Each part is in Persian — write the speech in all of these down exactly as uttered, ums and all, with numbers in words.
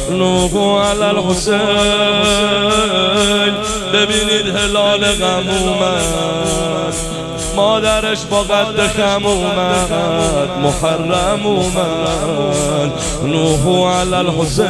نوح علی الحسین. ببینید هلال غم اومد، مادرش با قد خم اومد، محرم اومد. نوح علی الحسین،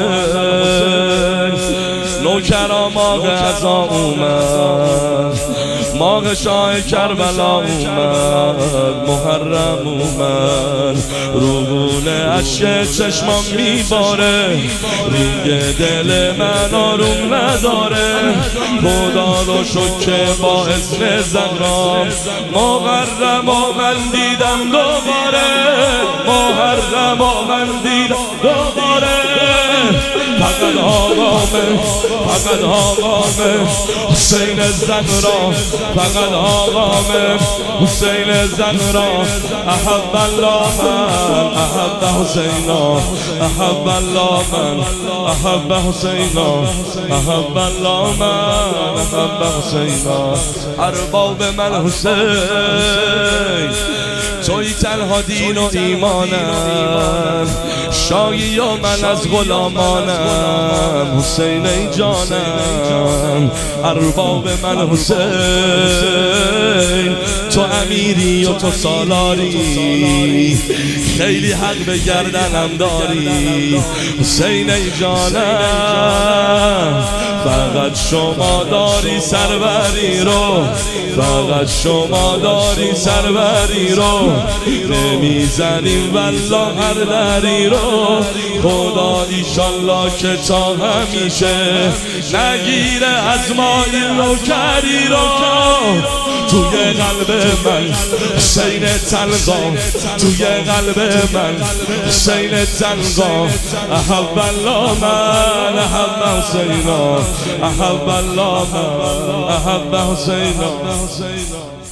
نوکرا ماغ عزا اومد، ماغ شاه کربلا اومد، محرم اومد. روگونه اشک چشمام میباره، ریگ دل من آروم نداره. خدا رو شکر که با اسم زهرا محرم و من دیدم دوباره، محرم و من دیدم دوباره. فقط آقامه، فقط آقامه حسین زهرا، فقط آقامه حسین زهرا. احب الله من احب حسینا، احب الله من احب حسینا، احب الله من احب حسینا. ارباب من حسین، توی تنها دین و ایمانم، شایی و من از غلامانم. حسین ای جانم، ارباب من حسین، تو امیری و تو سالاری، خیلی حق به گردنم داری. حسین ای جانم، فقط شما داری سروری رو، فقط شما داری سروری رو. نمیزنیم والله هر دری رو، خدا ایشالله که تا همیشه نگیره از ما این نوکری رو. توی قلب من حسین تنگا، توی قلب من حسین تنگا. احب الله من احب حسینا، احب الله من احب حسینا.